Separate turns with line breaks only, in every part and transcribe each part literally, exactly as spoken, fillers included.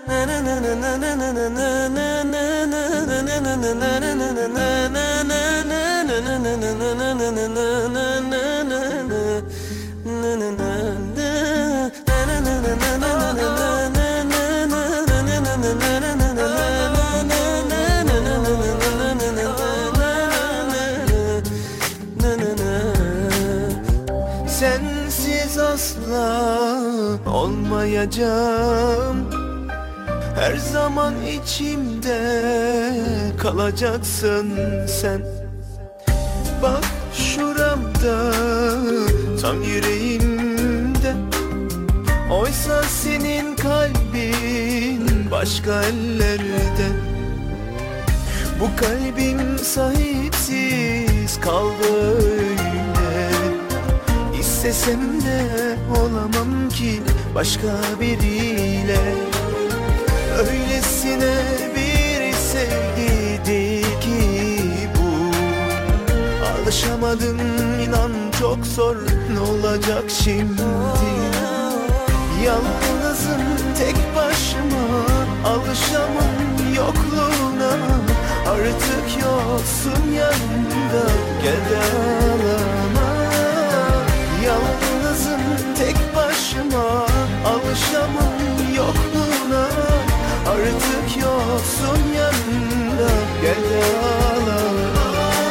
Sensiz asla olmayacağım. Her zaman içimde kalacaksın sen. Bak şuramda, tam yüreğimde. Oysa senin kalbin başka ellerde. Bu kalbim sahipsiz kaldı öyle. İstesem de olamam ki başka biriyle. Öylesine bir sevgi değil ki bu. Alışamadım inan, çok zor, ne olacak şimdi? Yalnızım tek başıma, alışamam yokluğuna. Artık yoksun yanımda, gel de ağlama. Yalnızım tek başıma, alışamam yokluğuna. Artık yoksun yanımda, gel de ağlama.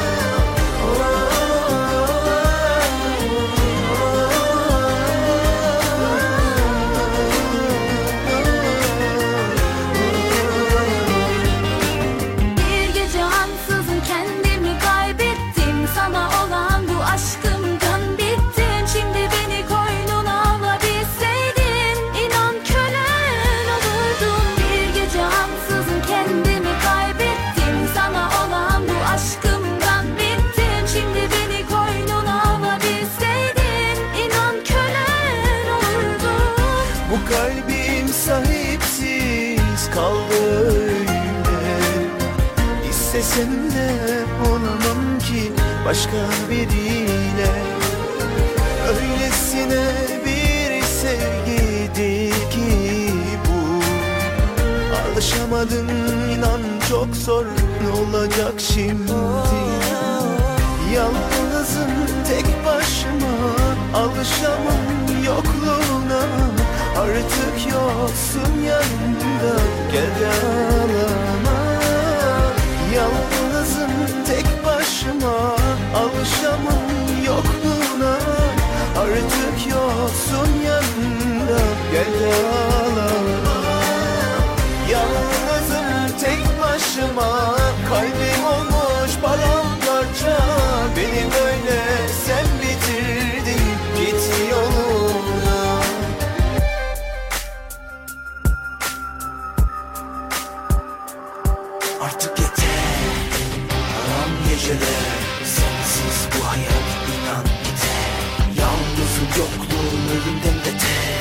Kalbim sahipsiz kaldı öyle. İstesem de olamam ki başka biriyle. Öylesine bir sevgi değil ki bu. Alışamadım inan, çok zor, ne olacak şimdi? Yalnızım tek başıma, alışamam yokluğuna. Artık yoksun yanımda, gel de ağlama. Yalnızım tek başıma, alışamam yokluğuna. Artık yoksun yanımda, gel de ağlama. Yalnızım tek başıma, kalbim olmuş paramparça. Beni böyle sen bitirdin, git yoluna. Artık yeter, karan geceler. Sensiz bu hayat inan yeter. Yalnızım, yokluğum, ölümden beter.